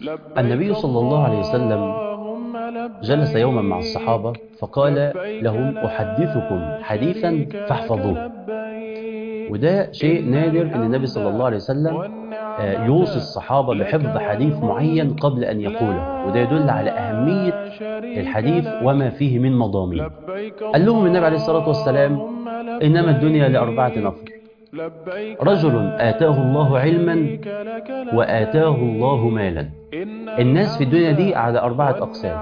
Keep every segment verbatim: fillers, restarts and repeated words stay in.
النبي صلى الله عليه وسلم جلس يوما مع الصحابة فقال لهم: أحدثكم حديثا فاحفظوه. وده شيء نادر أن النبي صلى الله عليه وسلم يوصي الصحابة بحفظ حديث معين قبل أن يقوله، وده يدل على أهمية الحديث وما فيه من مضامين. قال لهم النبي عليه الصلاة والسلام: إنما الدنيا لأربعة نفر: رجل آتاه الله علما وآتاه الله مالا. الناس في الدنيا دي على أربعة أقسام.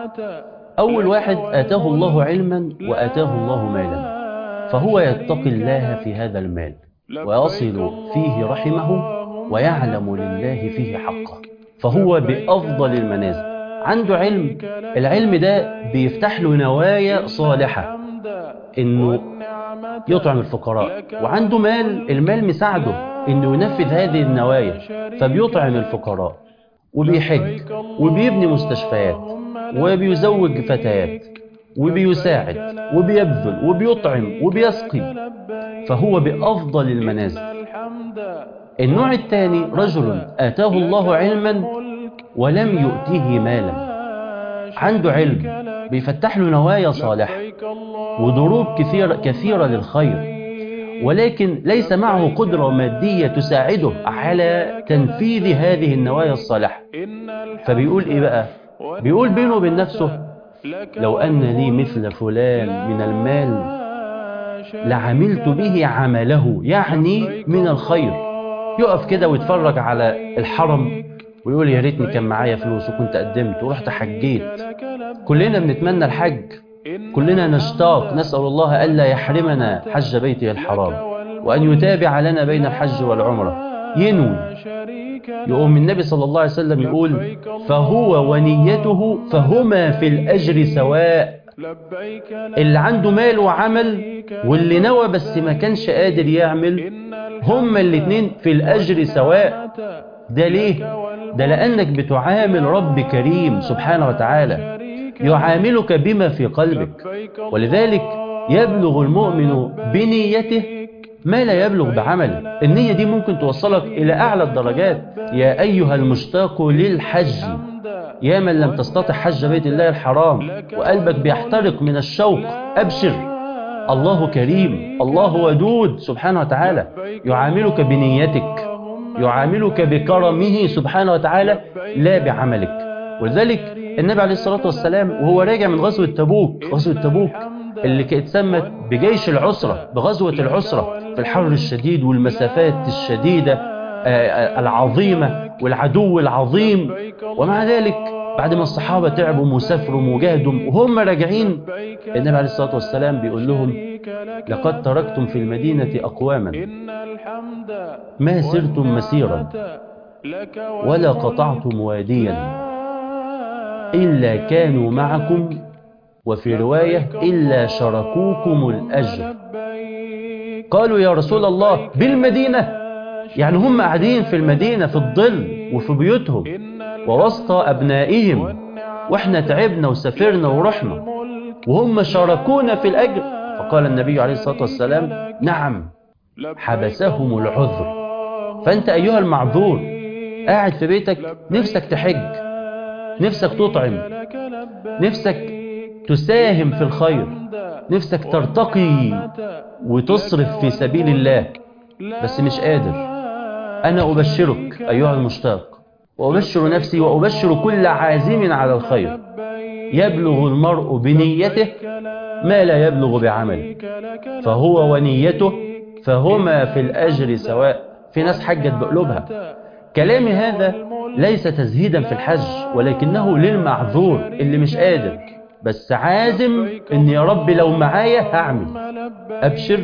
أول واحد آتاه الله علما وآتاه الله مالا، فهو يتقي الله في هذا المال ويصل فيه رحمه ويعلم لله فيه حقه، فهو بأفضل المنازل. عنده علم، العلم ده بيفتح له نوايا صالحة إنه يطعم الفقراء، وعنده مال، المال مساعده إنه ينفذ هذه النوايا، فبيطعم الفقراء وبيحج وبيبني مستشفيات وبيزوج فتيات وبيساعد وبيبذل وبيطعم وبيسقي، فهو بأفضل المنازل. النوع الثاني: رجل آتاه الله علما ولم يؤته مالا. عنده علم بيفتح له نوايا صالحة وضروب كثيرة, كثيرة للخير، ولكن ليس معه قدرة مادية تساعده على تنفيذ هذه النوايا الصالحة. فبيقول إيه بقى؟ بيقول بينه وبين نفسه: لو أن لي مثل فلان من المال لعملت به عمله، يعني من الخير. يقف كده ويتفرج على الحرم ويقول: يا ريتني كان معايا فلوس وكنت قدمت ورحت حجيت. كلنا بنتمنى الحج، كلنا نشتاق، نسأل الله ألا يحرمنا حج بيته الحرام وأن يتابع لنا بين الحج والعمرة. ينوي، يقوم النبي صلى الله عليه وسلم يقول: فهو ونيته فهما في الأجر سواء. اللي عنده مال وعمل واللي نوى بس ما كانش قادر يعمل، هما الاتنين في الأجر سواء. ده ليه؟ ده لأنك بتعامل رب كريم سبحانه وتعالى يعاملك بما في قلبك، ولذلك يبلغ المؤمن بنيته ما لا يبلغ بعمله. النية دي ممكن توصلك إلى أعلى الدرجات. يا أيها المشتاق للحج، يا من لم تستطع حج بيت الله الحرام وقلبك بيحترق من الشوق، أبشر، الله كريم، الله ودود سبحانه وتعالى، يعاملك بنيتك، يعاملك بكرمه سبحانه وتعالى لا بعملك. ولذلك النبي عليه الصلاة والسلام وهو راجع من غزوة تبوك، غزوة تبوك اللي كانت سمت بجيش العسرة، بغزوة العسرة، في الحر الشديد والمسافات الشديدة العظيمة والعدو العظيم، ومع ذلك بعد ما الصحابة تعبوا وسافروا وجاهدوا وهم راجعين، النبي عليه الصلاة والسلام بيقول لهم: لقد تركتم في المدينة أقواما ما سرتم مسيرا ولا قطعتم واديا إلا كانوا معكم، وفي رواية إلا شركوكم الأجر. قالوا: يا رسول الله، بالمدينة؟ يعني هم قاعدين في المدينة في الظل وفي بيوتهم ووسط أبنائهم، وإحنا تعبنا وسافرنا ورحنا وهم شاركونا في الأجر. فقال النبي عليه الصلاة والسلام: نعم، حبسهم العذر. فأنت أيها المعذور قاعد في بيتك، نفسك تحج، نفسك تطعم، نفسك تساهم في الخير، نفسك ترتقي وتصرف في سبيل الله، بس مش قادر. أنا أبشرك أيها المشتاق، وأبشر نفسي وأبشر كل عازم على الخير: يبلغ المرء بنيته ما لا يبلغ بعمله، فهو ونيته فهما في الأجر سواء. في ناس حجت بقلوبها. كلامي هذا ليس تزهيدا في الحج، ولكنه للمعذور اللي مش قادر بس عازم إن يا رب لو معايا هعمل. أبشر،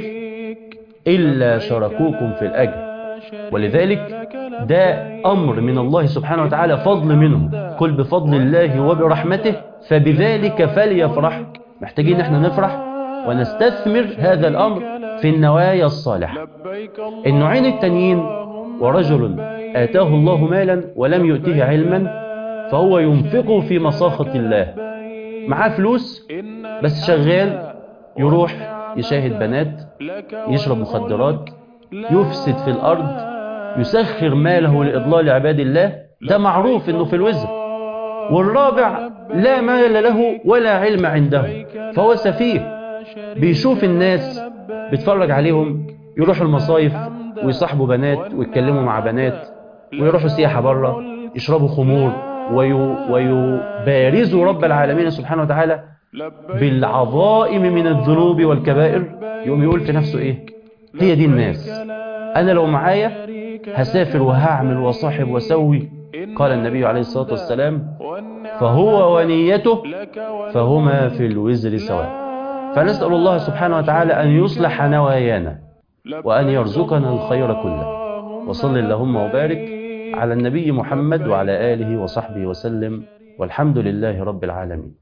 إلا شركوكم في الأجر. ولذلك ده أمر من الله سبحانه وتعالى، فضل منه. قل بفضل الله وبرحمته فبذلك فليفرح. محتاجين احنا نفرح ونستثمر هذا الأمر في النوايا الصالحة. النوعين التانيين: ورجل آتاه الله مالا ولم يؤته علما، فهو ينفقه في مساخط الله. معاه فلوس بس شغال، يروح يشاهد بنات، يشرب مخدرات، يفسد في الأرض، يسخر ماله لإضلال عباد الله، ده معروف انه في الوزر. والرابع لا مال له ولا علم عنده، فهو سفيه، بيشوف الناس بيتفرج عليهم يروحوا المصايف ويصاحبوا بنات ويتكلموا مع بنات ويروحوا سياحة بره يشربوا خمور ويبارزوا رب العالمين سبحانه وتعالى بالعظائم من الذنوب والكبائر. يقوم يقول في نفسه ايه؟ هي دي الناس، انا لو معايا هسافر وهعمل وصاحب وسوي. قال النبي عليه الصلاة والسلام فهو ونيته فهما في الوزر سواء. فنسأل الله سبحانه وتعالى أن يصلح نوايانا وأن يرزقنا الخير كله. وصل اللهم وبارك على النبي محمد وعلى آله وصحبه وسلم، والحمد لله رب العالمين.